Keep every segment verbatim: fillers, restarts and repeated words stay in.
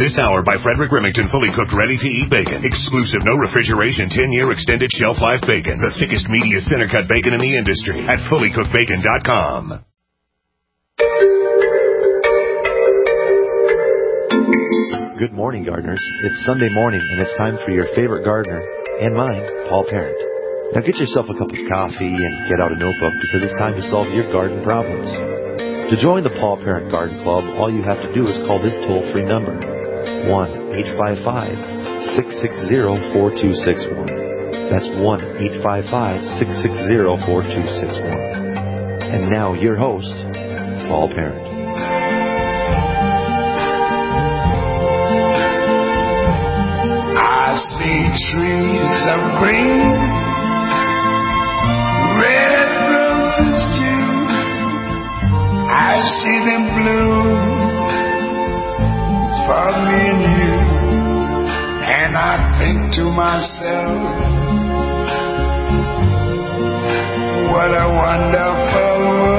This hour by Frederick Remington, fully cooked, ready-to-eat bacon. Exclusive, no refrigeration, ten-year extended shelf life bacon. The thickest, meatiest center-cut bacon in the industry at fully cooked bacon dot com. Good morning, gardeners. It's Sunday morning, and it's time for your favorite gardener, and mine, Paul Parent. Now get yourself a cup of coffee and get out a notebook because it's time to solve your garden problems. To join the Paul Parent Garden Club, all you have to do is call this toll-free number, one eight five five, six six zero, four two six one. That's one eight five five, six six zero, four two six one. And now your host, Paul Parent. I see trees of green, red roses too. I see them bloom for me and you. And I think to myself, what a wonderful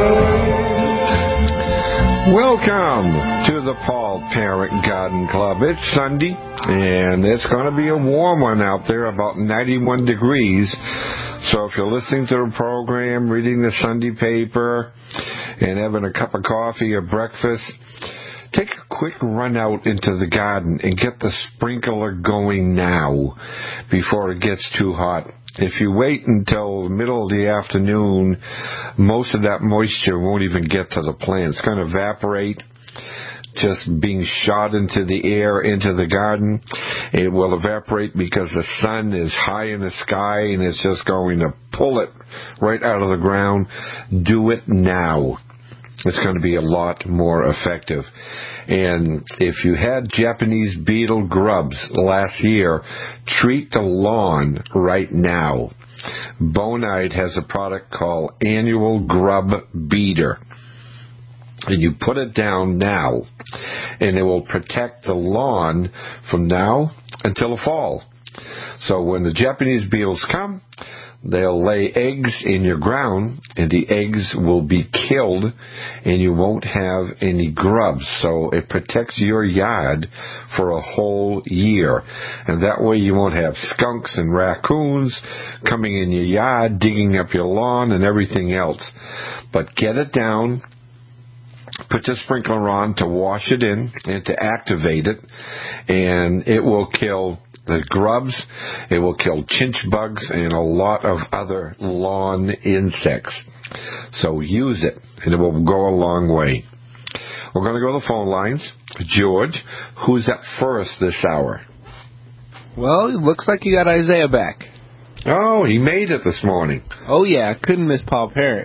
world. Welcome to the Paul Parent Garden Club. It's Sunday, and it's going to be a warm one out there, about ninety-one degrees. So if you're listening to the program, reading the Sunday paper, and having a cup of coffee or breakfast, take a quick run out into the garden and get the sprinkler going now before it gets too hot. If you wait until the middle of the afternoon, most of that moisture won't even get to the plant. It's going to evaporate, just being shot into the air, into the garden. It will evaporate because the sun is high in the sky and it's just going to pull it right out of the ground. Do it now. It's going to be a lot more effective. And if you had Japanese beetle grubs last year, treat the lawn right now. Bonide has a product called Annual Grub Beater. And you put it down now, and it will protect the lawn from now until the fall. So when the Japanese beetles come, they'll lay eggs in your ground, and the eggs will be killed, and you won't have any grubs. So it protects your yard for a whole year. And that way you won't have skunks and raccoons coming in your yard, digging up your lawn and everything else. But get it down. Put your sprinkler on to wash it in and to activate it, and it will kill the grubs, it will kill chinch bugs, and a lot of other lawn insects. So use it, and it will go a long way. We're going to go to the phone lines. George, who's up first this hour? Well, it looks like you got Isaiah back. Oh, he made it this morning. Oh, yeah, couldn't miss Paul Parent.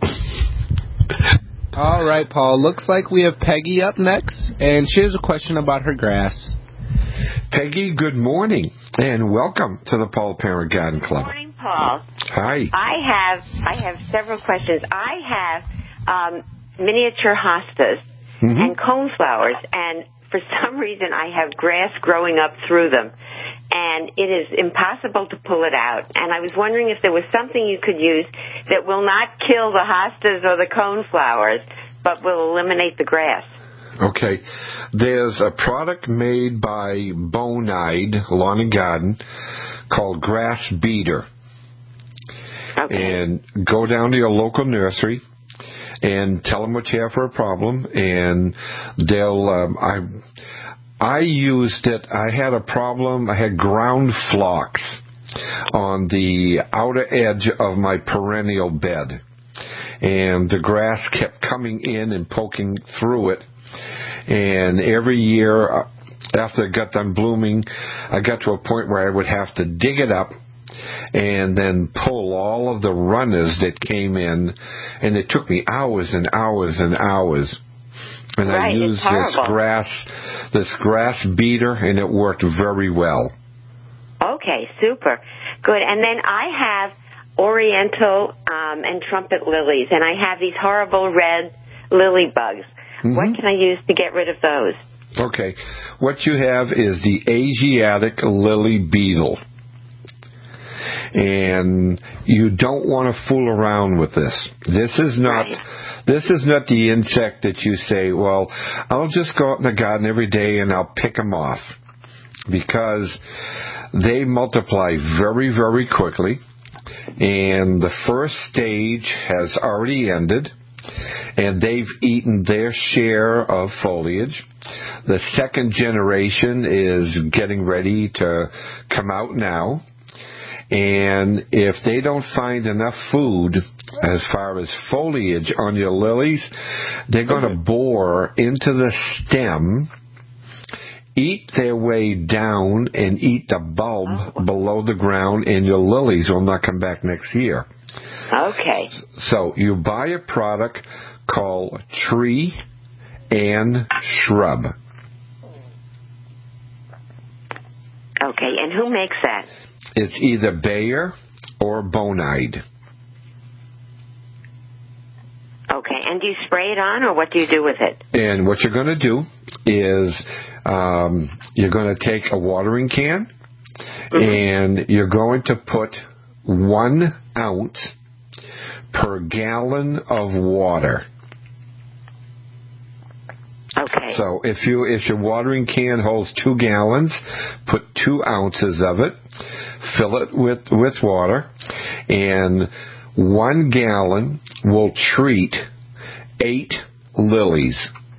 All right, Paul, looks like we have Peggy up next, and she has a question about her grass. Peggy, good morning, and welcome to the Paul Parent Garden Club. Good morning, Paul. Hi. I have I have several questions. I have um, miniature hostas mm-hmm. and coneflowers, and for some reason I have grass growing up through them, and it is impossible to pull it out. And I was wondering if there was something you could use that will not kill the hostas or the coneflowers, but will eliminate the grass. Okay. There's a product made by Bonide Lawn and Garden called Grass Beater. Okay. And go down to your local nursery and tell them what you have for a problem, and they'll... Um, I I used it. I had a problem. I had ground flocks on the outer edge of my perennial bed, and the grass kept coming in and poking through it. And every year after it got done blooming, I got to a point where I would have to dig it up and then pull all of the runners that came in, and it took me hours and hours and hours. And right, I used this grass, this grass beater, and it worked very well. Okay, super, good. And then I have Oriental um, and trumpet lilies, and I have these horrible red lily bugs. Mm-hmm. What can I use to get rid of those? Okay, what you have is the Asiatic lily beetle. And you don't want to fool around with this. This is not right. This is not the insect that you say, well, I'll just go out in the garden every day and I'll pick them off. Because they multiply very, very quickly. And the first stage has already ended. And they've eaten their share of foliage. The second generation is getting ready to come out now. And if they don't find enough food as far as foliage on your lilies, they're going to bore into the stem, eat their way down, and eat the bulb below the ground, and your lilies will not come back next year. Okay. So you buy a product called Tree and Shrub. Okay, and who makes that? It's either Bayer or Bonide. Okay, and do you spray it on, or what do you do with it? And what you're going to do is um, you're going to take a watering can, mm-hmm. and you're going to put one ounce per gallon of water. Okay. So if you if your watering can holds two gallons, put two ounces of it, fill it with, with water, and one gallon will treat eight lilies.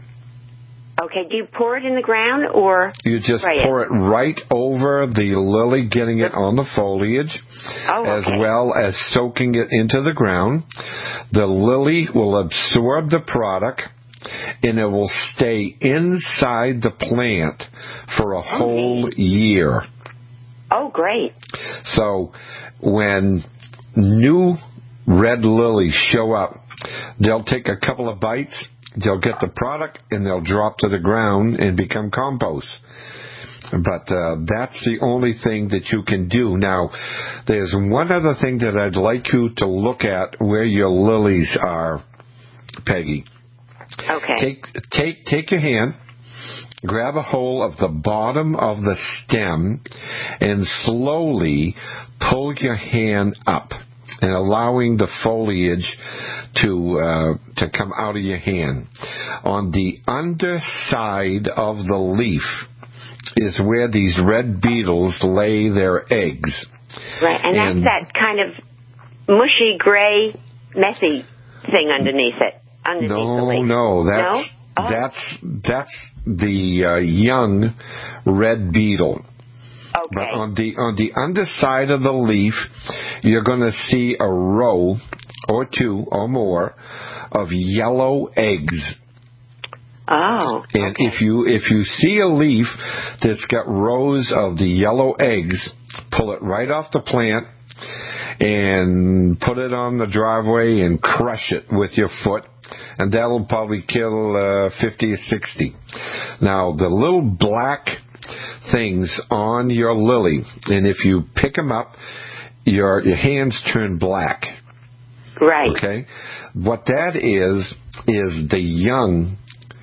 Okay, do you pour it in the ground, or you just pour it? it right over the lily, getting it on the foliage, oh, okay. as well as soaking it into the ground. The lily will absorb the product, and it will stay inside the plant for a oh, whole neat. year. Oh, great. So when new red lilies show up, they'll take a couple of bites, they'll get the product, and they'll drop to the ground and become compost. But uh, that's the only thing that you can do. Now, there's one other thing that I'd like you to look at where your lilies are, Peggy. Okay. Take take take your hand, grab a hold of the bottom of the stem, and slowly pull your hand up, and allowing the foliage to uh, to come out of your hand. On the underside of the leaf is where these red beetles lay their eggs. Right, and, and that's that kind of mushy, gray, messy thing underneath it. Underneath no, the leaf. no, that's no? Oh. that's that's the uh, young red beetle. Okay. But on the on the underside of the leaf, you're going to see a row or two or more of yellow eggs. Oh. And okay. if you if you see a leaf that's got rows of the yellow eggs, pull it right off the plant and put it on the driveway and crush it with your foot, and that'll probably kill uh, fifty or sixty. Now, the little black things on your lily, and if you pick them up, your your hands turn black. Right. Okay? What that is, is the young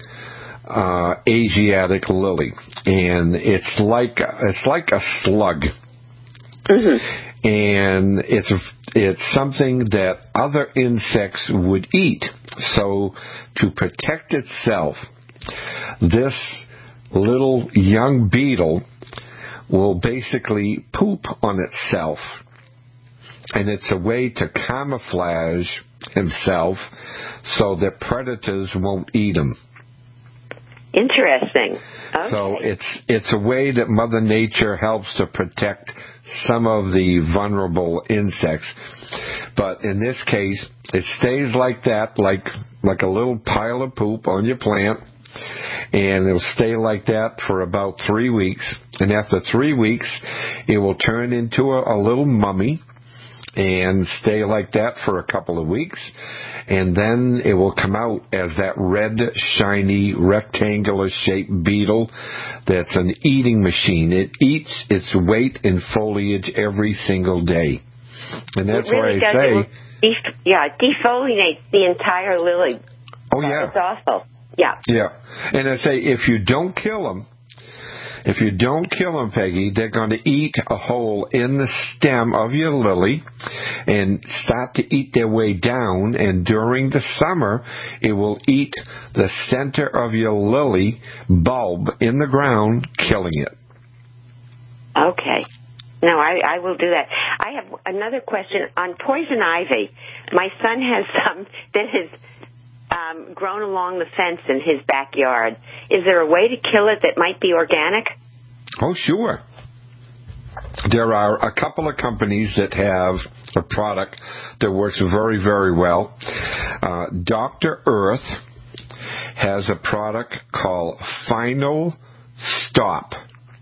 uh, Asiatic lily, and it's like it's like a slug. Mm-hmm. And it's it's something that other insects would eat. So to protect itself, this little young beetle will basically poop on itself. And it's a way to camouflage himself so that predators won't eat him. Interesting. Okay. So it's it's a way that Mother Nature helps to protect some of the vulnerable insects. But in this case, it stays like that, like like a little pile of poop on your plant, and it'll stay like that for about three weeks. And after three weeks, it will turn into a, a little mummy and stay like that for a couple of weeks. And then it will come out as that red, shiny, rectangular-shaped beetle that's an eating machine. It eats its weight in foliage every single day. And that's it really why I does. say... It def- yeah, it defoliates the entire lily. Oh, yeah. It's awful. Yeah. Yeah. And I say, if you don't kill them, If you don't kill them, Peggy, they're going to eat a hole in the stem of your lily and start to eat their way down. And during the summer, it will eat the center of your lily bulb in the ground, killing it. Okay. No, I, I will do that. I have another question on poison ivy. My son has some that has um, grown along the fence in his backyard. Is there a way to kill it that might be organic? Oh, sure. There are a couple of companies that have a product that works very, very well. Uh, Doctor Earth has a product called Final Stop.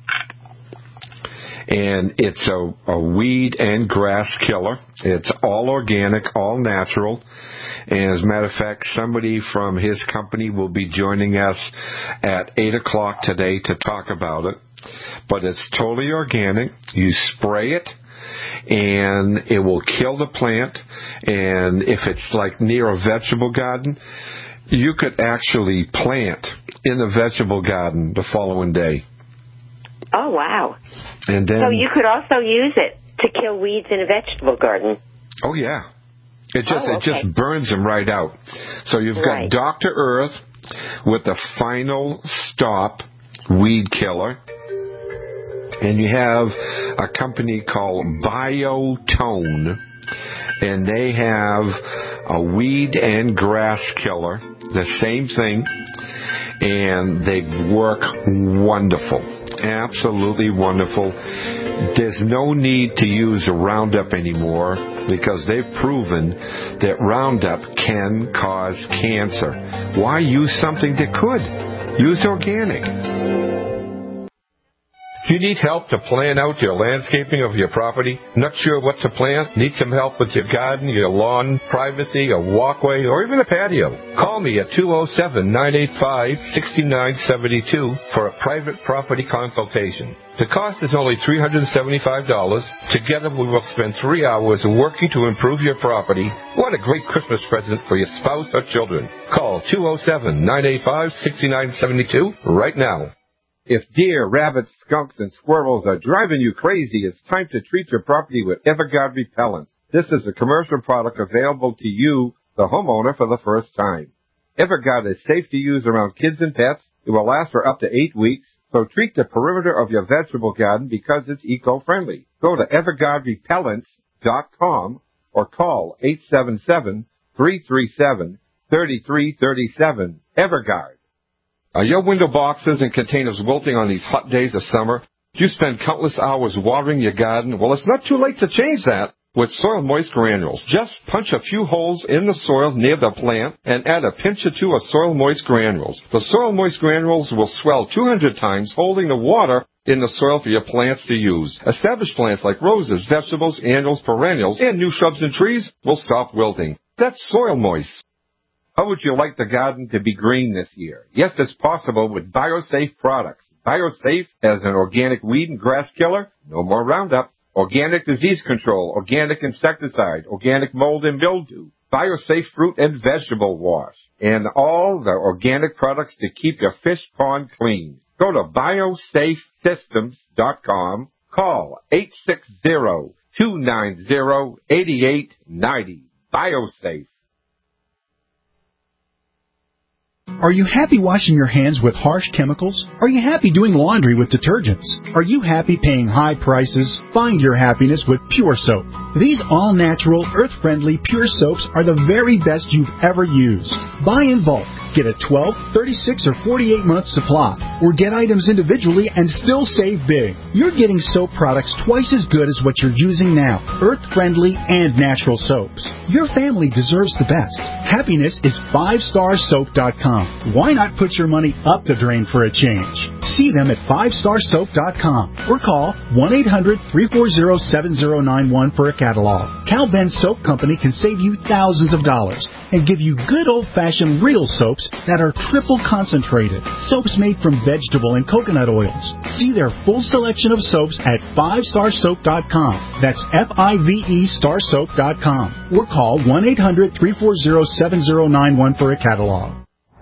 And it's a, a weed and grass killer. It's all organic, all natural. And as a matter of fact, somebody from his company will be joining us at eight o'clock today to talk about it. But it's totally organic. You spray it, and it will kill the plant. And if it's like near a vegetable garden, you could actually plant in the vegetable garden the following day. Oh, wow. And then, so you could also use it to kill weeds in a vegetable garden. Oh, yeah. It just oh, okay. it just burns them right out. So you've got right. Doctor Earth with the Final Stop weed killer. And you have a company called Biotone. And they have a weed and grass killer. The same thing. And they work wonderful. Absolutely wonderful. There's no need to use a Roundup anymore because they've proven that Roundup can cause cancer. Why use something that could? Use organic. Do you need help to plan out your landscaping of your property? Not sure what to plant? Need some help with your garden, your lawn, privacy, a walkway, or even a patio? Call me at two oh seven, nine eight five, six nine seven two for a private property consultation. The cost is only three hundred seventy-five dollars. Together we will spend three hours working to improve your property. What a great Christmas present for your spouse or children. Call two oh seven, nine eight five, six nine seven two right now. If deer, rabbits, skunks, and squirrels are driving you crazy, it's time to treat your property with Everguard Repellent. This is a commercial product available to you, the homeowner, for the first time. Everguard is safe to use around kids and pets. It will last for up to eight weeks. So treat the perimeter of your vegetable garden because it's eco-friendly. Go to everguard repellents dot com or call eight seven seven, three three seven, three three three seven. Everguard. Are your window boxes and containers wilting on these hot days of summer? Do you spend countless hours watering your garden? Well, it's not too late to change that with Soil Moist Granules. Just punch a few holes in the soil near the plant and add a pinch or two of Soil Moist Granules. The Soil Moist Granules will swell two hundred times, holding the water in the soil for your plants to use. Established plants like roses, vegetables, annuals, perennials, and new shrubs and trees will stop wilting. That's Soil Moist. How would you like the garden to be green this year? Yes, it's possible with BioSafe products. BioSafe has an organic weed and grass killer, no more Roundup, organic disease control, organic insecticide, organic mold and mildew, BioSafe fruit and vegetable wash, and all the organic products to keep your fish pond clean. Go to biosafe systems dot com. Call eight six zero, two nine zero, eight eight nine zero. BioSafe. Are you happy washing your hands with harsh chemicals? Are you happy doing laundry with detergents? Are you happy paying high prices? Find your happiness with Pure Soap. These all-natural, earth-friendly Pure Soaps are the very best you've ever used. Buy in bulk. Get a twelve, thirty-six, or forty-eight month supply, or get items individually and still save big. You're getting soap products twice as good as what you're using now, earth-friendly and natural soaps. Your family deserves the best. Happiness is five star soap dot com. Why not put your money up the drain for a change? See them at five star soap dot com or call one eight hundred, three four zero, seven zero nine one for a catalog. Cal Ben Soap Company can save you thousands of dollars and give you good old-fashioned real soaps that are triple concentrated. Soaps made from vegetable and coconut oils. See their full selection of soaps at five star soap dot com. That's F I V E star soap dot com. Or call one eight hundred, three four zero, seven zero nine one for a catalog.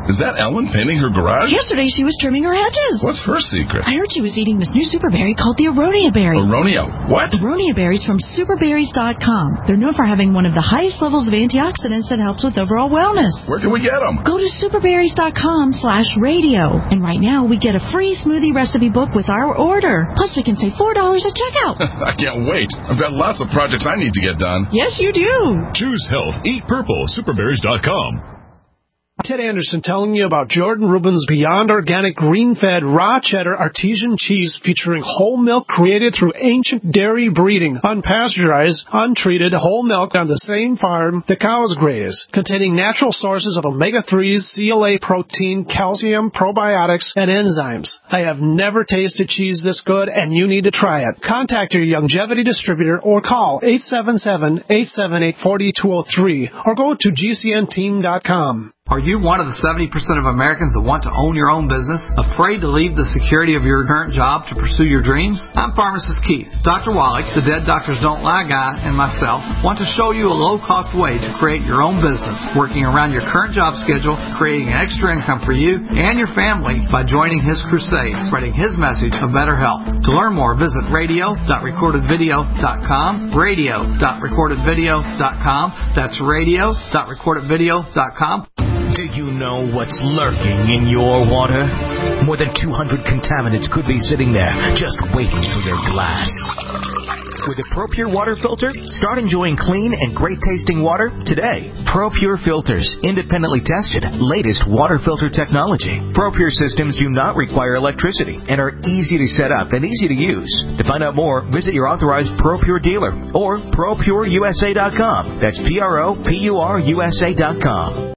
Is that Ellen painting her garage? Yesterday she was trimming her hedges. What's her secret? I heard she was eating this new super berry called the Aronia berry. Aronia what? Aronia berries from super berries dot com. They're known for having one of the highest levels of antioxidants that helps with overall wellness. Where can we get them? Go to super berries dot com slash radio. And right now we get a free smoothie recipe book with our order. Plus we can save four dollars at checkout. I can't wait. I've got lots of projects I need to get done. Yes, you do. Choose health. Eat purple. super berries dot com. Ted Anderson telling you about Jordan Rubin's Beyond Organic Green-Fed Raw Cheddar Artesian Cheese featuring whole milk created through ancient dairy breeding, unpasteurized, untreated whole milk on the same farm the cows graze, containing natural sources of omega threes, C L A protein, calcium, probiotics, and enzymes. I have never tasted cheese this good, and you need to try it. Contact your Youngevity distributor or call eight seven seven, eight seven eight, four two zero three or go to G C N team dot com. Are you one of the seventy percent of Americans that want to own your own business? Afraid to leave the security of your current job to pursue your dreams? I'm Pharmacist Keith. Doctor Wallach, the Dead Doctors Don't Lie guy, and myself want to show you a low-cost way to create your own business, working around your current job schedule, creating an extra income for you and your family by joining his crusade, spreading his message of better health. To learn more, visit radio dot recorded video dot com, radio dot recorded video dot com. That's radio dot recorded video dot com. Do you know what's lurking in your water? More than two hundred contaminants could be sitting there, just waiting for your glass. With a ProPure water filter, start enjoying clean and great-tasting water today. ProPure filters, independently tested, latest water filter technology. ProPure systems do not require electricity and are easy to set up and easy to use. To find out more, visit your authorized ProPure dealer or pro pure U S A dot com. That's P R O P U R U S A dot com.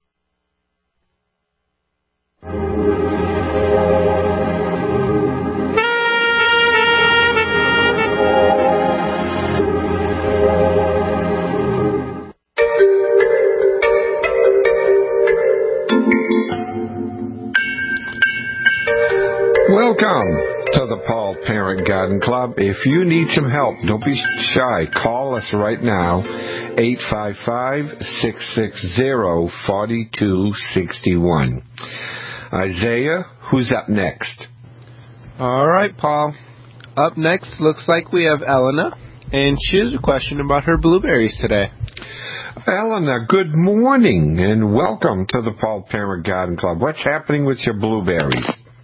Welcome to the Paul Parent Garden Club. If you need some help, don't be shy. Call us right now, eight five five, six six zero, four two six one. Isaiah, who's up next? All right, Paul. Up next, looks like we have Elena, and she has a question about her blueberries today. Elena, good morning, and welcome to the Paul Parent Garden Club. What's happening with your blueberries?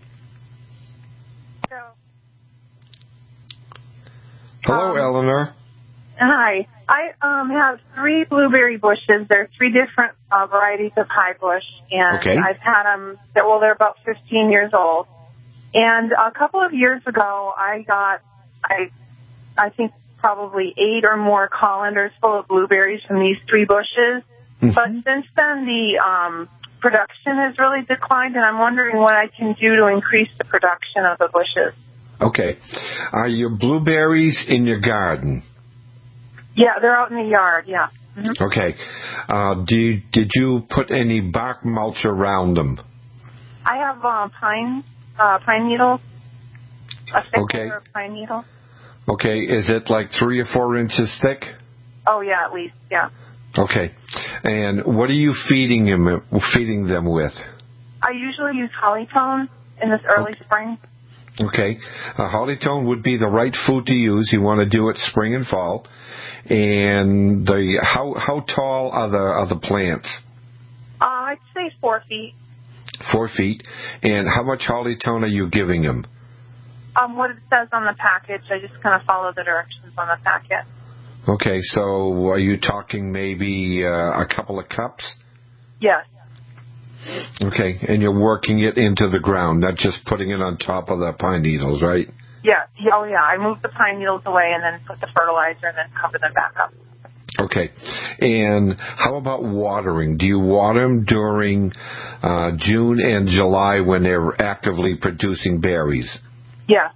Hello, um, Eleanor. Hi. I um, have three blueberry bushes. There are three different uh, varieties of high bush, and okay. I've had them, well, they're about fifteen years old. And a couple of years ago, I got, I I think, probably eight or more colanders full of blueberries from these three bushes. Mm-hmm. But since then, the um, production has really declined, and I'm wondering what I can do to increase the production of the bushes. Okay. Are your blueberries in your garden? Yeah, they're out in the yard, yeah. Mm-hmm. Okay. Uh, do you, did you put any bark mulch around them? I have uh, pine uh, pine needles, a thick okay. layer of pine needle. Okay. Is it like three or four inches thick? Oh, yeah, at least, yeah. Okay. And what are you feeding them, feeding them with? I usually use Hollytone in this early okay. spring. Okay. Uh, Hollytone would be the right food to use. You want to do it spring and fall. And the how how tall are the are the plants? Uh, I'd say four feet. Four feet. And how much Hollytone are you giving them? Um, what it says on the package. I just kind of follow the directions on the packet. Okay. So are you talking maybe uh, a couple of cups? Yes. Okay, and you're working it into the ground, not just putting it on top of the pine needles, right? Yeah. Oh, yeah. I move the pine needles away and then put the fertilizer and then cover them back up. Okay. And how about watering? Do you water them during uh, June and July when they're actively producing berries? Yeah.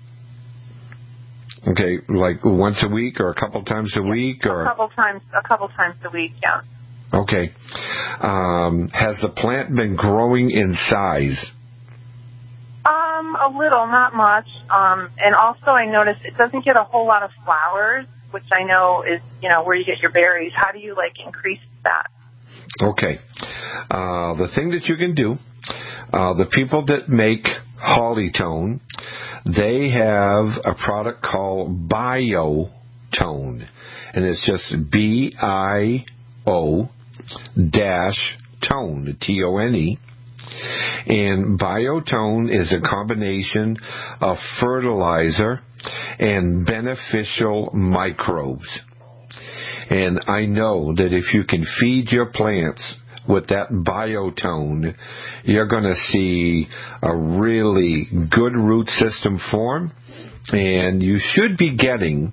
Okay, like once a week or a couple times a week? Or A couple times, a couple times a week, yeah. Okay. Um, has the plant been growing in size? Um, a little, not much. Um, and also I noticed it doesn't get a whole lot of flowers, which I know is, you know, where you get your berries. How do you, like, increase that? Okay. Uh, the thing that you can do Uh, the people that make Hollytone, they have a product called BioTone, and it's just B I O dash tone, T O N E. And BioTone is a combination of fertilizer and beneficial microbes. And I know that if you can feed your plants with that BioTone, you're going to see a really good root system form, and you should be getting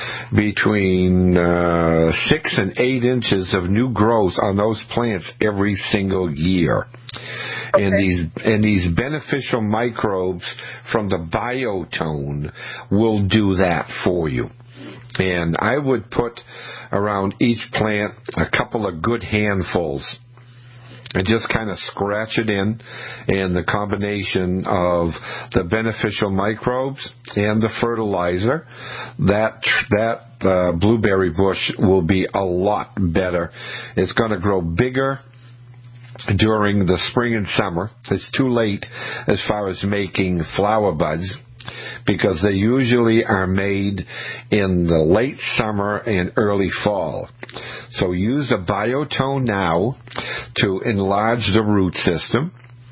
between uh, six and eight inches of new growth on those plants every single year. Okay. And these and these beneficial microbes from the BioTone will do that for you. And I would put around each plant a couple of good handfuls and just kind of scratch it in, and the combination of the beneficial microbes and the fertilizer, that that uh, blueberry bush will be a lot better. It's going to grow bigger during the spring and summer. It's too late as far as making flower buds, because they usually are made in the late summer and early fall. So use a BioTone now to enlarge the root system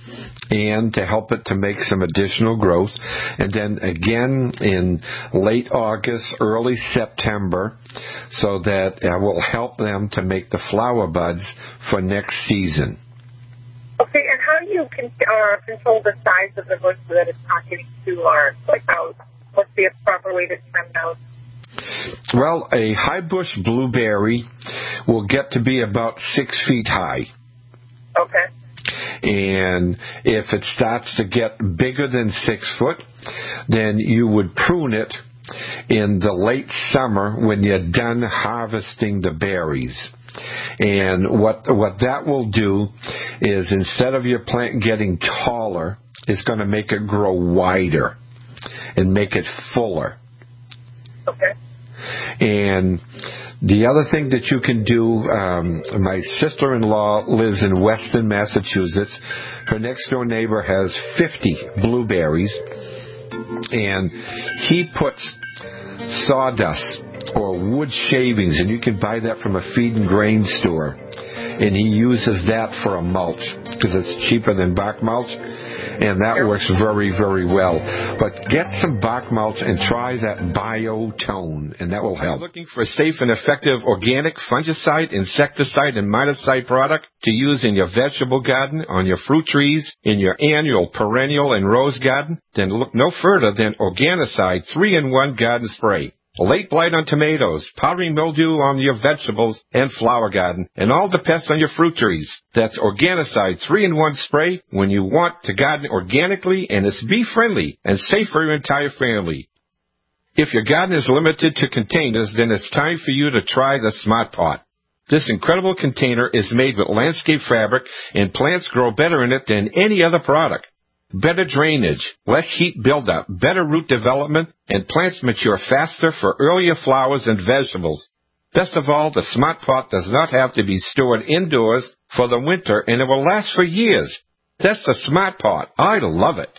and to help it to make some additional growth. And then again in late August, early September, so that it will help them to make the flower buds for next season. Okay, and how do you con- uh, control the size of the bush so that it's not getting too large? Like, how, what's the proper way to trim those? Well, a high bush blueberry will get to be about six feet high. Okay. And if it starts to get bigger than six foot, then you would prune it in the late summer when you're done harvesting the berries. And what what that will do is, instead of your plant getting taller, it's going to make it grow wider and make it fuller. Okay. And the other thing that you can do, um, my sister-in-law lives in Weston, Massachusetts. Her next-door neighbor has fifty blueberries, and he puts sawdust or wood shavings, and you can buy that from a feed and grain store, and he uses that for a mulch because it's cheaper than bark mulch, and that works very, very well. But get some bark mulch and try that BioTone, and that will help. Looking for a safe and effective organic fungicide, insecticide, and miticide product to use in your vegetable garden, on your fruit trees, in your annual, perennial, and rose garden? Then look no further than Organicide three in one Garden Spray. Late blight on tomatoes, powdery mildew on your vegetables and flower garden, and all the pests on your fruit trees. That's Organicide three in one Spray when you want to garden organically, and it's bee-friendly and safe for your entire family. If your garden is limited to containers, then it's time for you to try the Smart Pot. This incredible container is made with landscape fabric, and plants grow better in it than any other product. Better drainage, less heat buildup, better root development, and plants mature faster for earlier flowers and vegetables. Best of all, the Smart Pot does not have to be stored indoors for the winter, and it will last for years. That's the Smart Pot. I love it.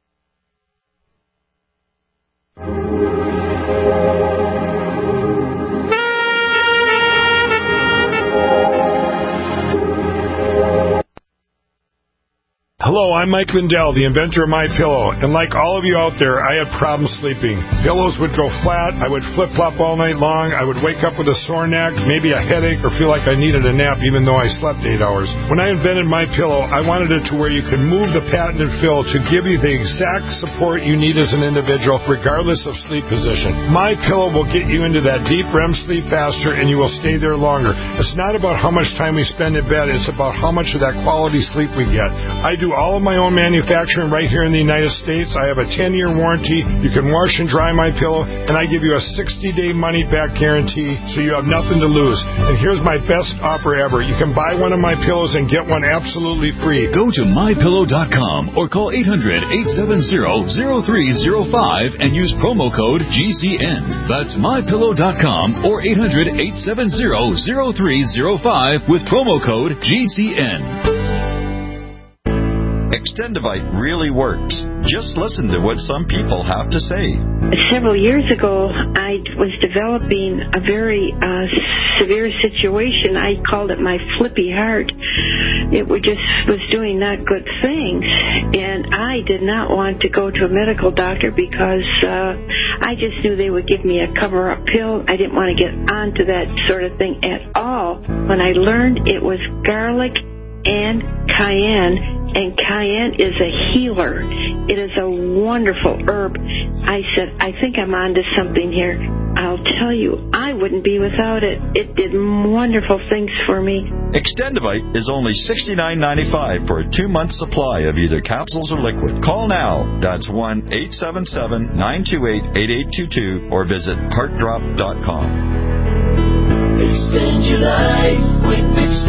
Hello, I'm Mike Lindell, the inventor of MyPillow, and like all of you out there, I had problems sleeping. Pillows would go flat, I would flip-flop all night long, I would wake up with a sore neck, maybe a headache, or feel like I needed a nap even though I slept eight hours. When I invented MyPillow, I wanted it to where you could move the patented fill to give you the exact support you need as an individual, regardless of sleep position. MyPillow will get you into that deep R E M sleep faster, and you will stay there longer. It's not about how much time we spend in bed, it's about how much of that quality sleep we get. I do all of my own manufacturing right here in the United States. I have a ten-year warranty. You can wash and dry my pillow, and I give you a sixty-day money-back guarantee, so you have nothing to lose. And here's my best offer ever. You can buy one of my pillows and get one absolutely free. Go to my pillow dot com or call eight hundred, eight seven zero, zero three zero five and use promo code G C N. That's my pillow dot com or eight hundred, eight seven zero, zero three zero five with promo code G C N. At Extendivite really works. Just listen to what some people have to say. Several years ago, I was developing a very uh, severe situation. I called it my flippy heart. It was just was doing not good things, and I did not want to go to a medical doctor because uh, I just knew they would give me a cover-up pill. I didn't want to get onto that sort of thing at all. When I learned it was garlic and cayenne, and cayenne is a healer. It is a wonderful herb. I said, I think I'm onto something here. I'll tell you, I wouldn't be without it. It did wonderful things for me. Extendivite is only sixty-nine ninety-five for a two-month supply of either capsules or liquid. Call now. That's one eight seven seven, nine two eight, eight eight two two or visit heart drop dot com. Extend your life with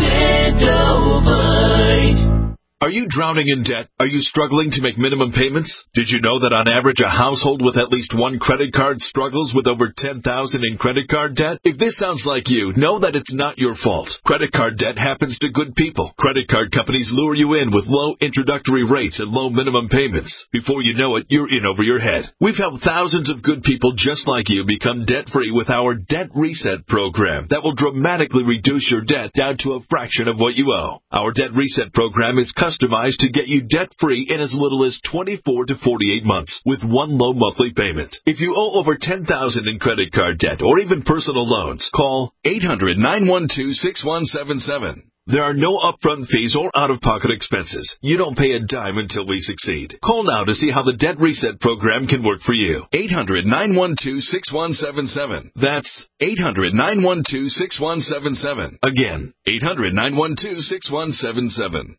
Extendivite. Are you drowning in debt? Are you struggling to make minimum payments? Did you know that on average a household with at least one credit card struggles with over ten thousand dollars in credit card debt? If this sounds like you, know that it's not your fault. Credit card debt happens to good people. Credit card companies lure you in with low introductory rates and low minimum payments. Before you know it, you're in over your head. We've helped thousands of good people just like you become debt-free with our Debt Reset program that will dramatically reduce your debt down to a fraction of what you owe. Our Debt Reset program is customized to get you debt-free in as little as twenty-four to forty-eight months with one low monthly payment. If you owe over ten thousand dollars in credit card debt or even personal loans, call eight hundred, nine one two, six one seven seven. There are no upfront fees or out-of-pocket expenses. You don't pay a dime until we succeed. Call now to see how the Debt Reset program can work for you. eight hundred, nine one two, six one seven seven. That's eight hundred, nine one two, six one seven seven. Again, eight hundred, nine one two, six one seven seven.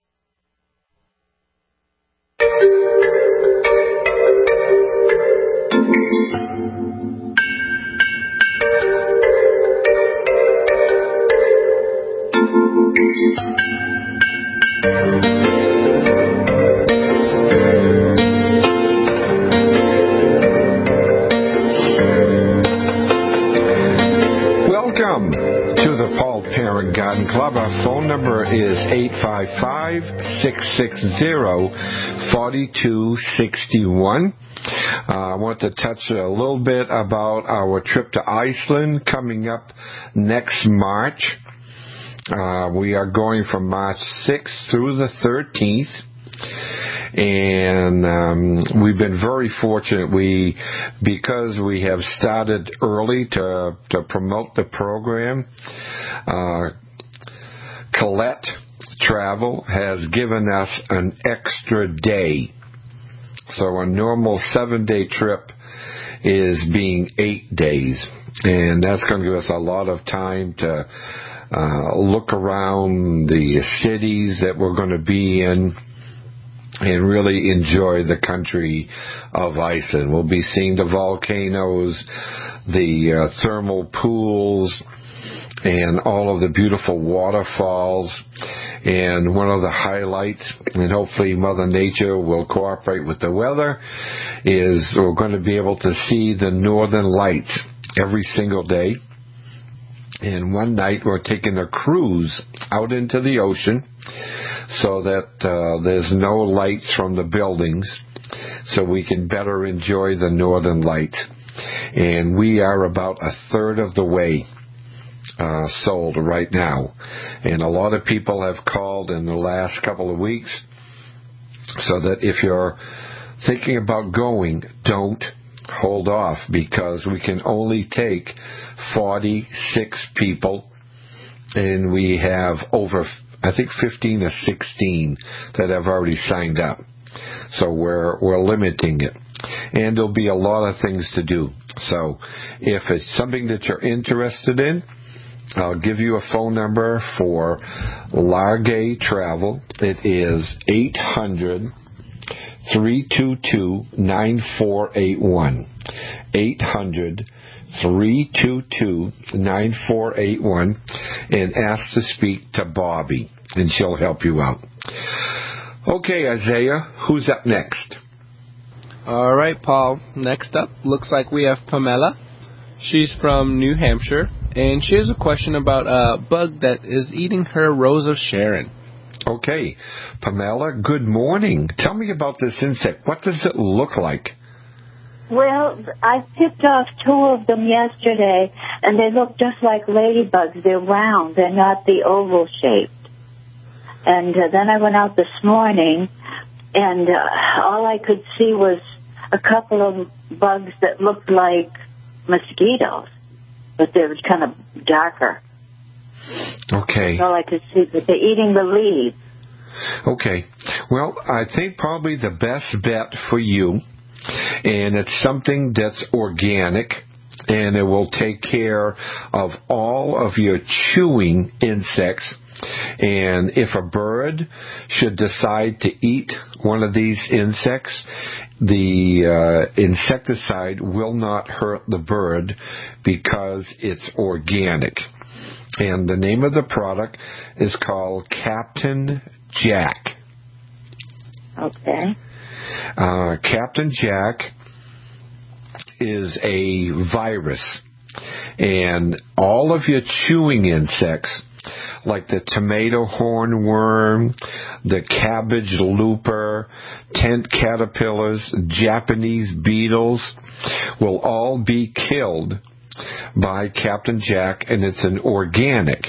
Welcome to the Paul Parent Garden Club. Our phone number is eight five five, six six zero, four two six one. Uh, I want to touch a little bit about our trip to Iceland coming up next March. Uh, we are going from March sixth through the thirteenth. And um, we've been very fortunate. We, because we have started early to to promote the program. Uh, Colette Travel has given us an extra day, so a normal seven-day trip is being eight days, and that's going to give us a lot of time to uh, look around the cities that we're going to be in and really enjoy the country of Iceland. We'll be seeing the volcanoes, the uh, thermal pools, and all of the beautiful waterfalls. And one of the highlights, and hopefully Mother Nature will cooperate with the weather, is we're going to be able to see the northern lights every single day. And one night we're taking a cruise out into the ocean so that uh, there's no lights from the buildings, so we can better enjoy the northern lights. And we are about a third of the way uh, sold right now. And a lot of people have called in the last couple of weeks, so that if you're thinking about going, don't hold off, because we can only take forty-six people, and we have over, I think, fifteen or sixteen that have already signed up. So we're we're limiting it. And there'll be a lot of things to do. So if it's something that you're interested in, I'll give you a phone number for Largay Travel. It is eight hundred, three two two, nine four eight one. eight hundred, three two two, nine four eight one, and ask to speak to Bobby, and she'll help you out. Okay, Isaiah, who's up next? All right, Paul. Next up, looks like we have Pamela. She's from New Hampshire, and she has a question about a bug that is eating her Rose of Sharon. Okay. Pamela, good morning. Tell me about this insect. What does it look like? Well, I picked off two of them yesterday, and they look just like ladybugs. They're round. They're not the oval shaped. And uh, then I went out this morning, and uh, all I could see was a couple of bugs that looked like mosquitoes, but they were kind of darker. Okay. That's all I could see, but they're eating the leaves. Okay. Well, I think probably the best bet for you, and it's something that's organic, and it will take care of all of your chewing insects. And if a bird should decide to eat one of these insects, the uh, insecticide will not hurt the bird because it's organic. And the name of the product is called Captain Jack. Okay. Uh, Captain Jack is a virus, and all of your chewing insects, like the tomato hornworm, the cabbage looper, tent caterpillars, Japanese beetles, will all be killed by Captain Jack, and it's an organic.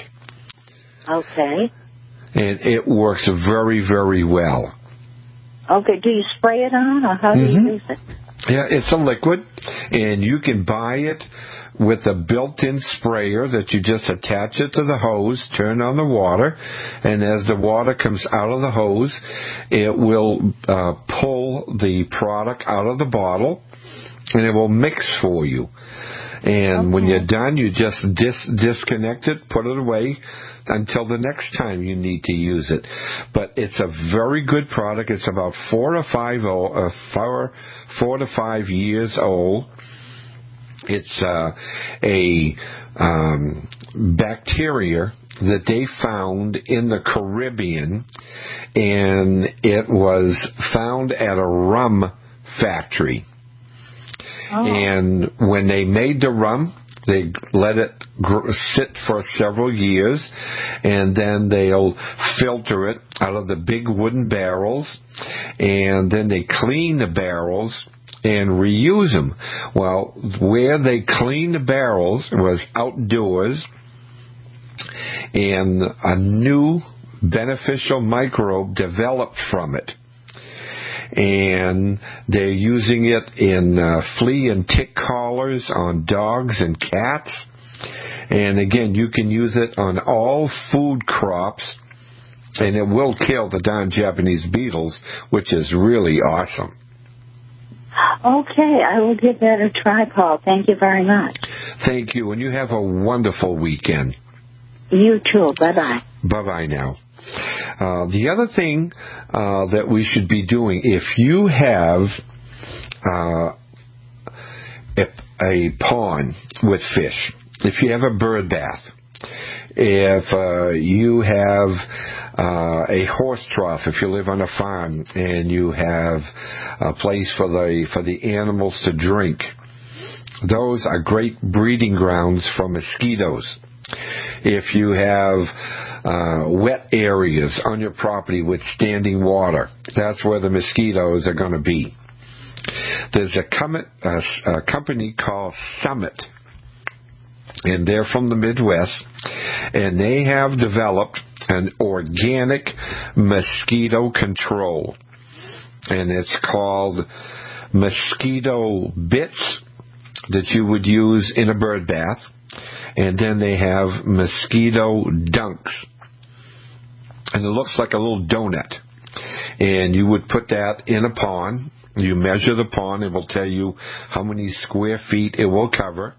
Okay. And it works very, very well. Okay, do you spray it on, or how do Mm-hmm. you use it? Yeah, it's a liquid, and you can buy it with a built-in sprayer that you just attach it to the hose, turn on the water, and as the water comes out of the hose, it will uh, pull the product out of the bottle, and it will mix for you. And okay. when you're done, you just dis- disconnect it, put it away until the next time you need to use it. But it's a very good product. It's about four to five, old, uh, four, four to five years old. It's uh, a um, bacteria that they found in the Caribbean, and it was found at a rum factory. Oh. And when they made the rum, they let it gr- sit for several years, and then they'll filter it out of the big wooden barrels, and then they clean the barrels and reuse them. Well, where they cleaned the barrels was outdoors, and a new beneficial microbe developed from it. And they're using it in uh, flea and tick collars on dogs and cats. And again, you can use it on all food crops, and it will kill the darn Japanese beetles, which is really awesome. Okay, I will give that a try, Paul. Thank you very much. Thank you, and you have a wonderful weekend. You too. Bye-bye. Bye-bye now. Uh, the other thing uh, that we should be doing, if you have uh, a, a pond with fish, if you have a bird bath, if uh, you have uh, a horse trough, if you live on a farm and you have a place for the for the animals to drink, those are great breeding grounds for mosquitoes. If you have uh, wet areas on your property with standing water, that's where the mosquitoes are going to be. There's a, com- a, a company called Summit, and they're from the Midwest, and they have developed an organic mosquito control, and it's called mosquito bits that you would use in a bird bath. And then they have mosquito dunks. And it looks like a little donut. And you would put that in a pond. You measure the pond. It will tell you how many square feet it will cover.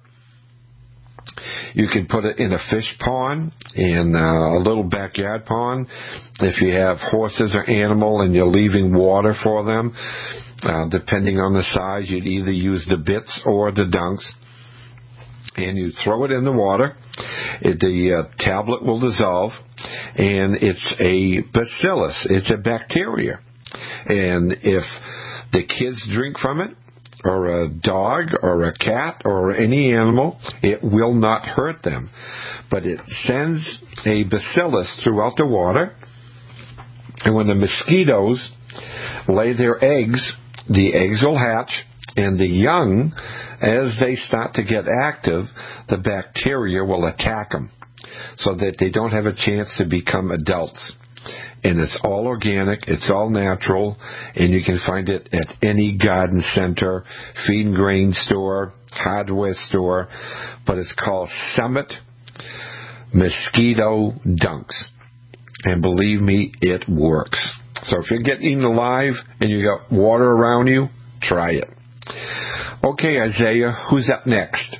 You can put it in a fish pond, in a little backyard pond. If you have horses or animal and you're leaving water for them, uh, depending on the size, you'd either use the bits or the dunks. And you throw it in the water, it, the uh, tablet will dissolve, and it's a bacillus, it's a bacteria. And if the kids drink from it, or a dog, or a cat, or any animal, it will not hurt them. But it sends a bacillus throughout the water, And when the mosquitoes lay their eggs, the eggs will hatch, and the young, as they start to get active, the bacteria will attack them so that they don't have a chance to become adults. And it's all organic, it's all natural, and you can find it at any garden center, feed and grain store, hardware store, but it's called Summit Mosquito Dunks. And believe me, it works. So if you're getting eaten alive and you got water around you, try it. Okay, Isaiah, who's up next?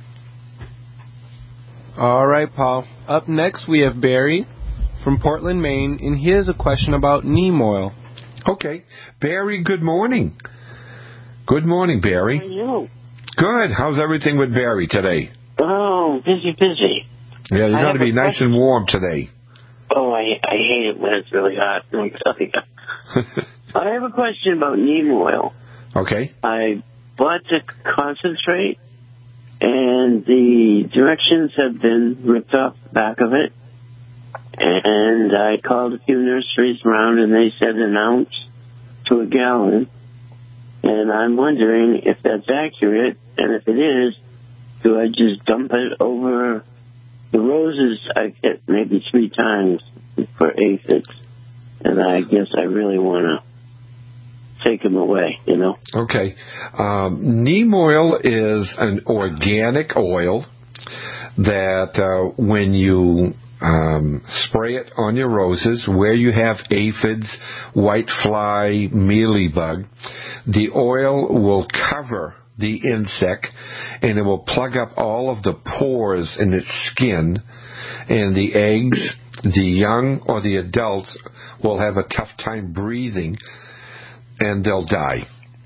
All right, Paul. Up next, we have Barry from Portland, Maine, and he has a question about neem oil. Okay. Barry, good morning. Good morning, Barry. How are you? Good. How's everything with Barry today? Oh, busy, busy. Yeah, you're I going to be nice question. and warm today. Oh, I I hate it when it's really hot. I'll tell you. I have a question about neem oil. Okay. I bought the concentrate, and the directions have been ripped off the back of it. And I called a few nurseries around, and they said an ounce to a gallon. And I'm wondering if that's accurate, and if it is, do I just dump it over the roses? I get maybe three times for aphids, and I guess I really want to take them away, you know? Okay. Um, neem oil is an organic oil that uh, when you um, spray it on your roses, where you have aphids, whitefly, mealybug, the oil will cover the insect, and it will plug up all of the pores in its skin, and the eggs, the young or the adults, will have a tough time breathing, and they'll die.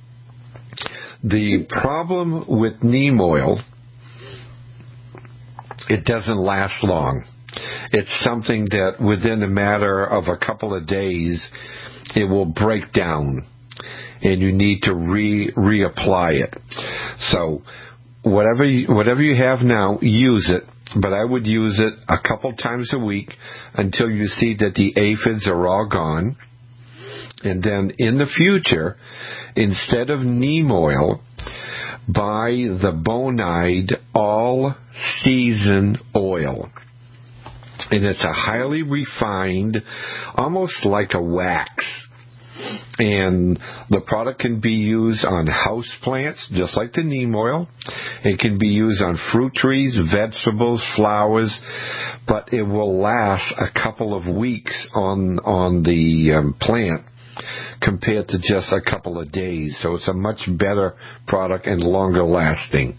The problem with neem oil, it doesn't last long. It's something that within a matter of a couple of days, it will break down, and you need to re reapply it. So whatever you, whatever you have now, use it, but I would use it a couple times a week until you see that the aphids are all gone. And then in the future, instead of neem oil, buy the Bonide all-season oil. And it's a highly refined, almost like a wax. And the product can be used on house plants, just like the neem oil. It can be used on fruit trees, vegetables, flowers, but it will last a couple of weeks on on the um, plant compared to just a couple of days. So it's a much better product and longer lasting.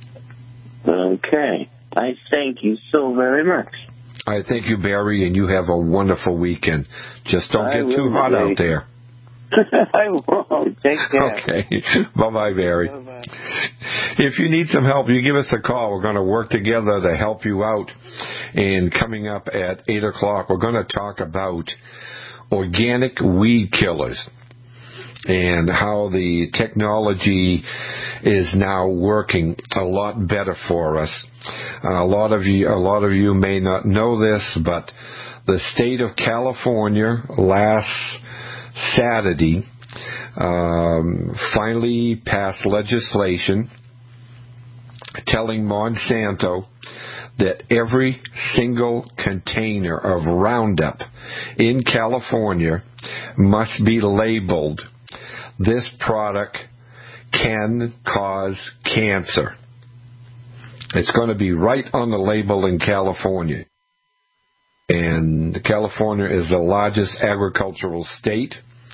Okay. I thank you so very much. I thank you, Barry, and you have a wonderful weekend. Just don't I get too will, hot Barry. out there. I won't. Take care. Okay. Bye-bye, Barry. Bye-bye. If you need some help, you give us a call. We're going to work together to help you out. And coming up at eight o'clock, we're going to talk about organic weed killers and how the technology is now working a lot better for us. Uh, a lot of you, a lot of you may not know this, but the state of California last Saturday um, finally passed legislation telling Monsanto that every single container of Roundup in California must be labeled, "This product can cause cancer." It's going to be right on the label in California. And California is the largest agricultural state,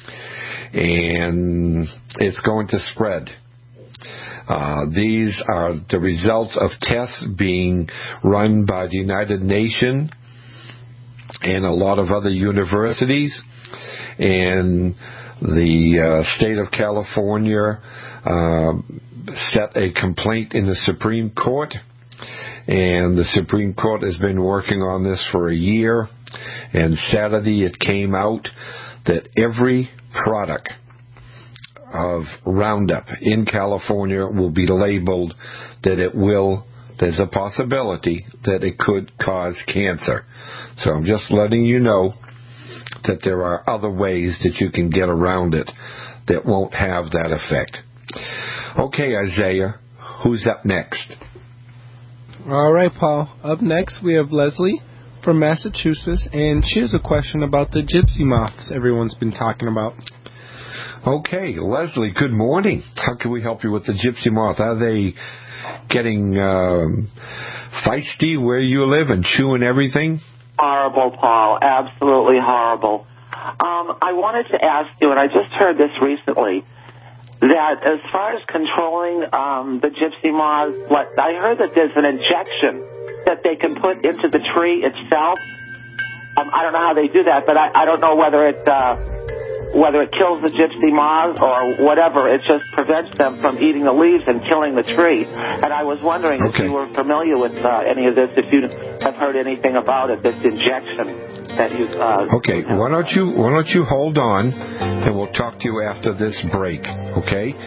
and it's going to spread. Uh, these are the results of tests being run by the United Nations and a lot of other universities. And the uh, state of California uh, set a complaint in the Supreme Court. And the Supreme Court has been working on this for a year. And Saturday it came out that every product of Roundup in California will be labeled that it will, there's a possibility that it could cause cancer. So I'm just letting you know that there are other ways that you can get around it that won't have that effect. Okay, Isaiah, who's up next? All right, Paul. Up next, we have Leslie from Massachusetts, and she has a question about the gypsy moths everyone's been talking about. Okay, Leslie, good morning. How can we help you with the gypsy moth? Are they getting um, feisty where you live and chewing everything? Horrible, Paul. Absolutely horrible. Um, I wanted to ask you, and I just heard this recently, that as far as controlling um, the gypsy moths, what I heard that there's an injection that they can put into the tree itself. Um, I don't know how they do that, but I, I don't know whether it uh, whether it kills the gypsy moths or whatever. It just prevents them from eating the leaves and killing the tree. And I was wondering okay. if you were familiar with uh, any of this, if you have heard anything about it, this injection that you. Uh, okay, why don't you why don't you hold on, and we'll talk to you after this break. Okay.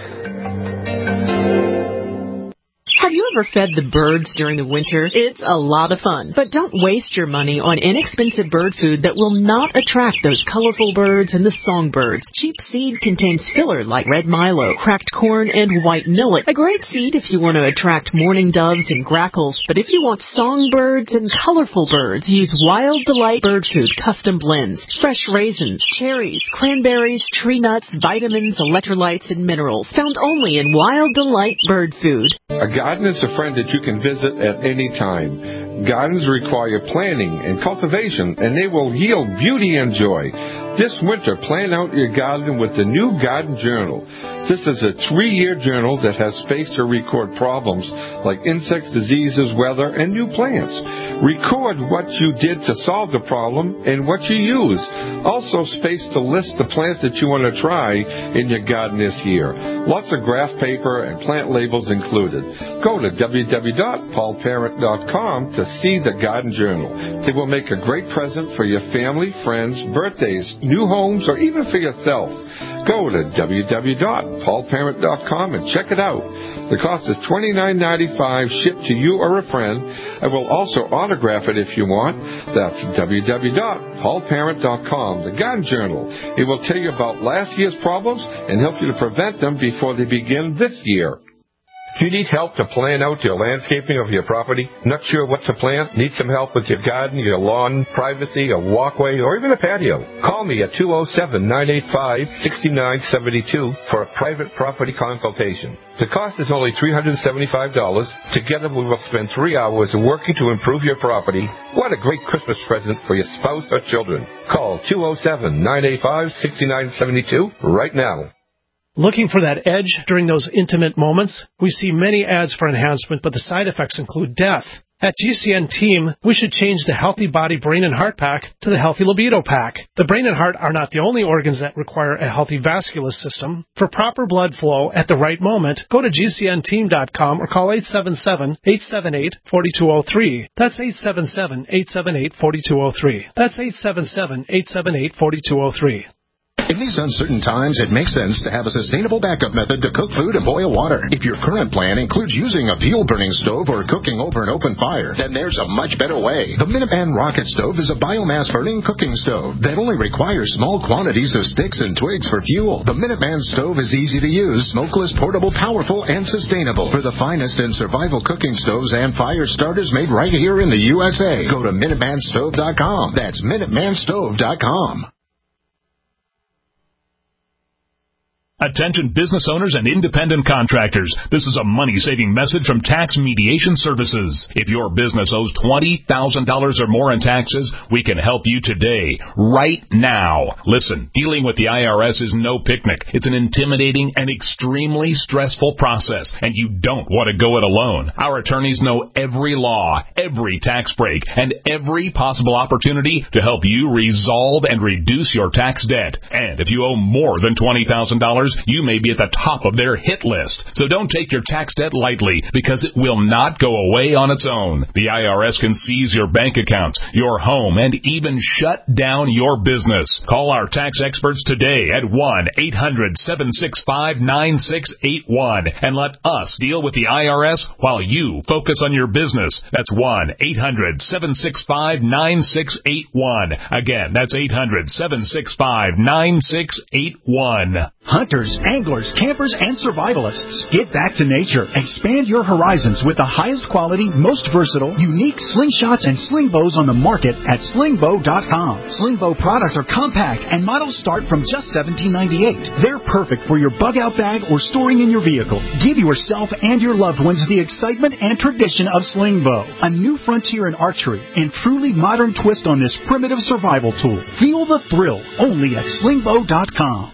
Have you ever fed the birds during the winter? It's a lot of fun. But don't waste your money on inexpensive bird food that will not attract those colorful birds and the songbirds. Cheap seed contains filler like red milo, cracked corn, and white millet. A great seed if you want to attract mourning doves and grackles. But if you want songbirds and colorful birds, use Wild Delight Bird Food Custom Blends. Fresh raisins, cherries, cranberries, tree nuts, vitamins, electrolytes, and minerals. Found only in Wild Delight Bird Food. A garden is a friend that you can visit at any time. Gardens require planning and cultivation, and they will yield beauty and joy. This winter, plan out your garden with the new Garden Journal. This is a three-year journal that has space to record problems like insects, diseases, weather, and new plants. Record what you did to solve the problem and what you use. Also space to list the plants that you want to try in your garden this year. Lots of graph paper and plant labels included. Go to w w w dot paul parent dot com to see the Garden Journal. They will make a great present for your family, friends, birthdays, new homes, or even for yourself. Go to w w w dot paul parent dot com and check it out. The cost is twenty-nine ninety-five, shipped to you or a friend. I will also autograph it if you want. That's w w w dot paul parent dot com, the Garden Journal. It will tell you about last year's problems and help you to prevent them before they begin this year. Do you need help to plan out your landscaping of your property? Not sure what to plant? Need some help with your garden, your lawn, privacy, a walkway, or even a patio? Call me at two oh seven, nine eight five, six nine seven two for a private property consultation. The cost is only three hundred seventy-five dollars. Together we will spend three hours working to improve your property. What a great Christmas present for your spouse or children. Call two oh seven, nine eight five, six nine seven two right now. Looking for that edge during those intimate moments? We see many ads for enhancement, but the side effects include death. At G C N Team, we should change the Healthy Body Brain and Heart Pack to the Healthy Libido Pack. The brain and heart are not the only organs that require a healthy vascular system. For proper blood flow at the right moment, go to g c n team dot com or call eight seven seven, eight seven eight, four two zero three. That's eight seven seven, eight seven eight, four two zero three. That's eight seven seven, eight seven eight, four two zero three. In these uncertain times, it makes sense to have a sustainable backup method to cook food and boil water. If your current plan includes using a fuel-burning stove or cooking over an open fire, then there's a much better way. The Minuteman Rocket Stove is a biomass-burning cooking stove that only requires small quantities of sticks and twigs for fuel. The Minuteman Stove is easy to use, smokeless, portable, powerful, and sustainable. For the finest in survival cooking stoves and fire starters made right here in the U S A, go to minuteman stove dot com. That's minuteman stove dot com. Attention business owners and independent contractors. This is a money-saving message from Tax Mediation Services. If your business owes twenty thousand dollars or more in taxes, we can help you today, right now. Listen, dealing with the I R S is no picnic. It's an intimidating and extremely stressful process, and you don't want to go it alone. Our attorneys know every law, every tax break, and every possible opportunity to help you resolve and reduce your tax debt. And if you owe more than twenty thousand dollars, customers, you may be at the top of their hit list. So don't take your tax debt lightly, because it will not go away on its own. The I R S can seize your bank accounts, your home, and even shut down your business. Call our tax experts today at one eight hundred seven six five nine six eight one and let us deal with the I R S while you focus on your business. That's one eight hundred seven six five nine six eight one. Again, that's eight hundred seven six five nine six eight one. Hunters, anglers, campers, and survivalists, get back to nature. Expand your horizons with the highest quality, most versatile, unique slingshots and sling bows on the market at sling bow dot com. Sling bow products are compact and models start from just seventeen ninety-eight. They're perfect for your bug-out bag or storing in your vehicle. Give yourself and your loved ones the excitement and tradition of sling bow, a new frontier in archery and truly modern twist on this primitive survival tool. Feel the thrill only at sling bow dot com.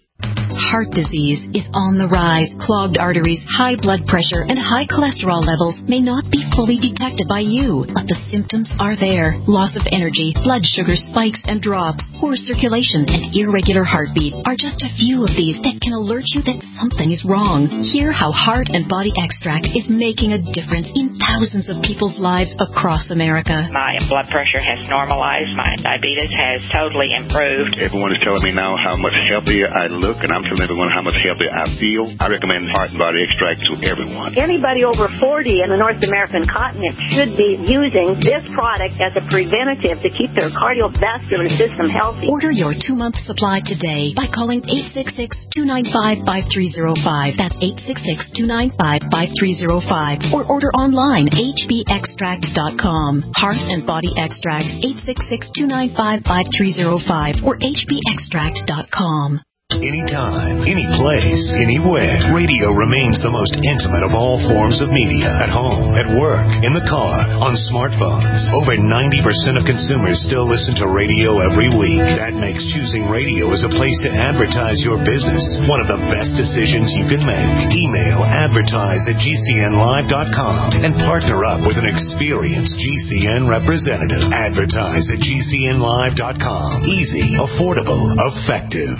Heart disease is on the rise. Clogged arteries, high blood pressure, and high cholesterol levels may not be fully detected by you, but the symptoms are there. Loss of energy, blood sugar spikes and drops, poor circulation, and irregular heartbeat are just a few of these that can alert you that something is wrong. Hear how Heart and Body Extract is making a difference in thousands of people's lives across America. My blood pressure has normalized. My diabetes has totally improved. Everyone is telling me now how much healthier I look, and I'm telling everyone how much healthier I feel. I recommend Heart and Body Extract to everyone. Anybody over forty in the North American continent should be using this product as a preventative to keep their cardiovascular system healthy. Order your two-month supply today by calling eight six six, two nine five, five three zero five. That's eight six six, two nine five, five three zero five. Or order online, h b extract dot com. Heart and Body Extract, eight six six, two nine five, five three zero five or h b extract dot com. Anytime, any place, anywhere. Radio remains the most intimate of all forms of media. At home, at work, in the car, on smartphones. Over ninety percent of consumers still listen to radio every week. That makes choosing radio as a place to advertise your business one of the best decisions you can make. Email advertise at g c n live dot com and partner up with an experienced G C N representative. Advertise at g c n live dot com. Easy, affordable, effective.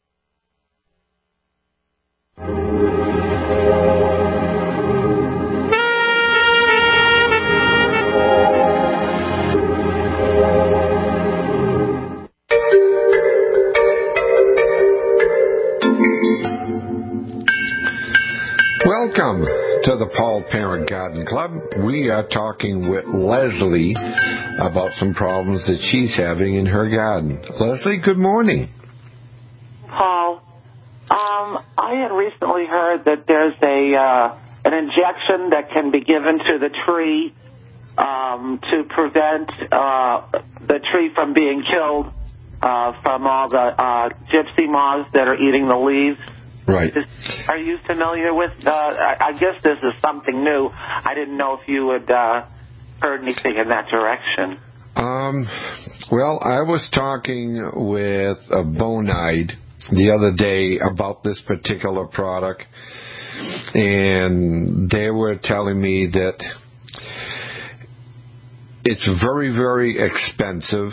Welcome to the Paul Parent Garden Club. We are talking with Leslie about some problems that she's having in her garden. Leslie, good morning. Paul, um, I had recently heard that there's a uh, an injection that can be given to the tree um, to prevent uh, the tree from being killed uh, from all the uh, gypsy moths that are eating the leaves. Right. Are you familiar with, uh, I guess this is something new. I didn't know if you had uh, heard anything in that direction. Um, well, I was talking with a Bonide the other day about this particular product, and they were telling me that it's very, very expensive.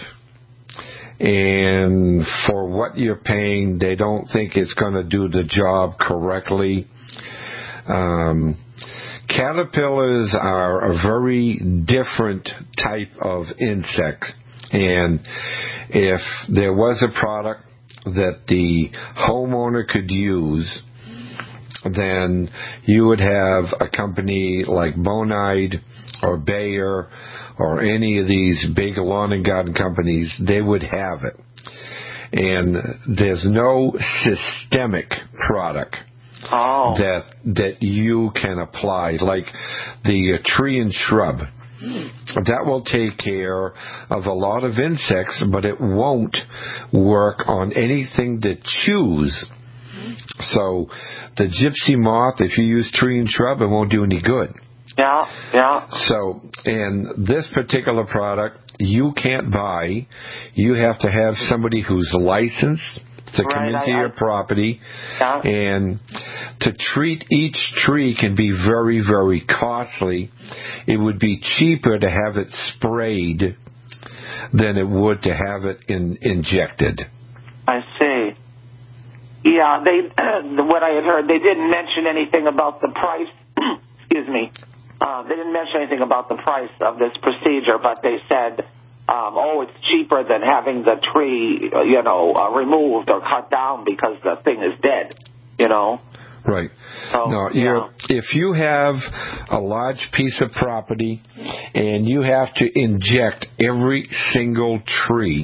And for what you're paying, they don't think it's going to do the job correctly. Um, caterpillars are a very different type of insect. And if there was a product that the homeowner could use, then you would have a company like Bonide or Bayer or any of these big lawn and garden companies, they would have it. And there's no systemic product oh. that that you can apply, like the uh, tree and shrub. That will take care of a lot of insects, but it won't work on anything that chews. So the gypsy moth, if you use tree and shrub, it won't do any good. Yeah, yeah. So, and this particular product, you can't buy. You have to have somebody who's licensed to right, come into I, your I, property. Yeah. And to treat each tree can be very, very costly. It would be cheaper to have it sprayed than it would to have it in, injected. I see. Yeah, they. What I had heard, they didn't mention anything about the price. Excuse me. Uh, they didn't mention anything about the price of this procedure, but they said, um, "Oh, it's cheaper than having the tree, uh, you know, uh, removed or cut down because the thing is dead." You know. Right. So, no, yeah. you're, if you have a large piece of property and you have to inject every single tree,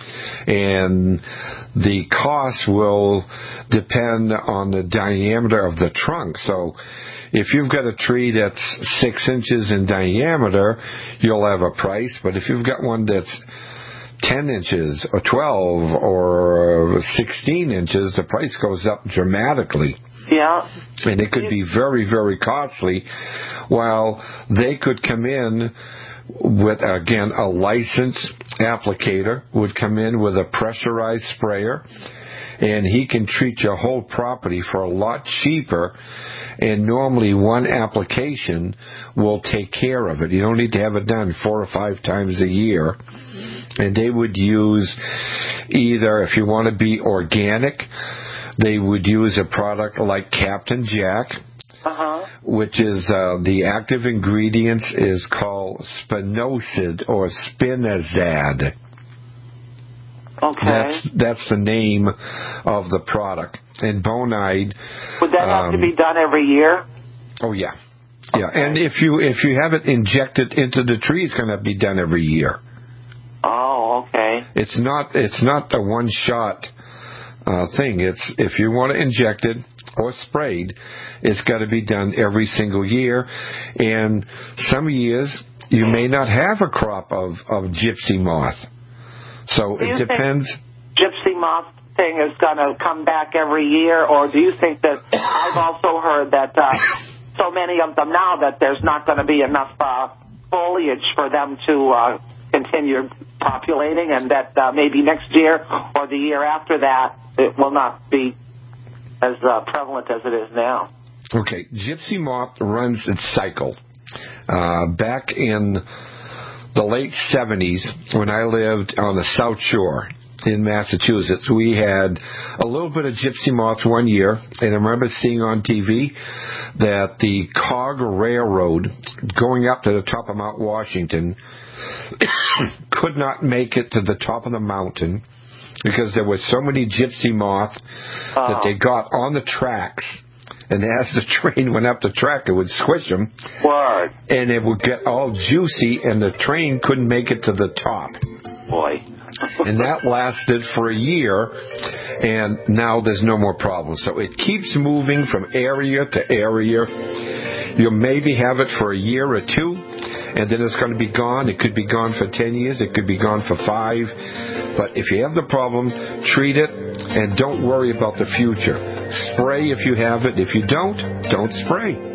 and the cost will depend on the diameter of the trunk. So if you've got a tree that's six inches in diameter, you'll have a price. But if you've got one that's ten inches or twelve or sixteen inches, the price goes up dramatically. Yeah. And it could be very, very costly, while they could come in with, again, a licensed applicator would come in with a pressurized sprayer, and he can treat your whole property for a lot cheaper, and normally one application will take care of it. You don't need to have it done four or five times a year. And they would use either, if you want to be organic, they would use a product like Captain Jack, uh-huh. which is uh, the active ingredient is called spinosad or spinazad. Okay. That's that's the name of the product. And Bonide. Would that have um, to be done every year? Oh yeah, yeah. Okay. And if you if you have it injected into the tree, it's going to be done every year. Oh, okay. It's not it's not a one shot. Uh, thing. It's if you want to inject it or sprayed, it's got to be done every single year. And some years you may not have a crop of, of gypsy moth. So do it depends. Gypsy moth thing is going to come back every year, or do you think that I've also heard that uh, so many of them now that there's not going to be enough uh, foliage for them to uh, continue populating, and that uh, maybe next year or the year after that it will not be as uh, prevalent as it is now. Okay, gypsy moth runs its cycle. Uh, back in the late seventies, when I lived on the South Shore in Massachusetts, we had a little bit of gypsy moth one year, and I remember seeing on T V that the Cog Railroad going up to the top of Mount Washington could not make it to the top of the mountain because there were so many gypsy moth oh. that they got on the tracks, and as the train went up the track, it would squish them. Word. And it would get all juicy, and the train couldn't make it to the top. Boy. And that lasted for a year, and now there's no more problems. So it keeps moving from area to area. You'll maybe have it for a year or two, and then it's going to be gone. It could be gone for ten years. It could be gone for five. But if you have the problem, treat it, and don't worry about the future. Spray if you have it. If you don't, don't spray.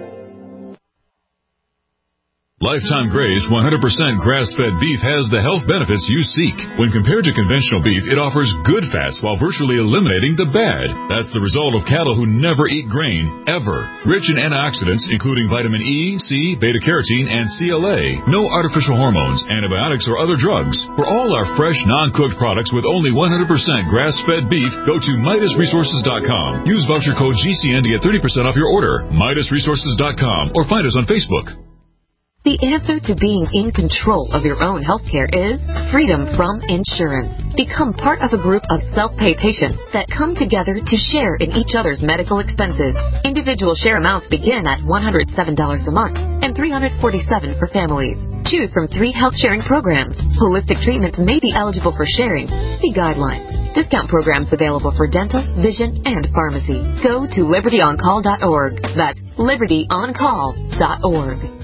Lifetime Gray's one hundred percent grass-fed beef has the health benefits you seek. When compared to conventional beef, it offers good fats while virtually eliminating the bad. That's the result of cattle who never eat grain, ever. Rich in antioxidants, including vitamin E, C, beta-carotene, and C L A. No artificial hormones, antibiotics, or other drugs. For all our fresh, non-cooked products with only one hundred percent grass-fed beef, go to Midas Resources dot com. Use voucher code G C N to get thirty percent off your order. Midas Resources dot com or find us on Facebook. The answer to being in control of your own healthcare is freedom from insurance. Become part of a group of self-pay patients that come together to share in each other's medical expenses. Individual share amounts begin at one hundred seven dollars a month and three hundred forty-seven dollars for families. Choose from three health sharing programs. Holistic treatments may be eligible for sharing. See guidelines. Discount programs available for dental, vision, and pharmacy. Go to liberty on call dot org. That's liberty on call dot org.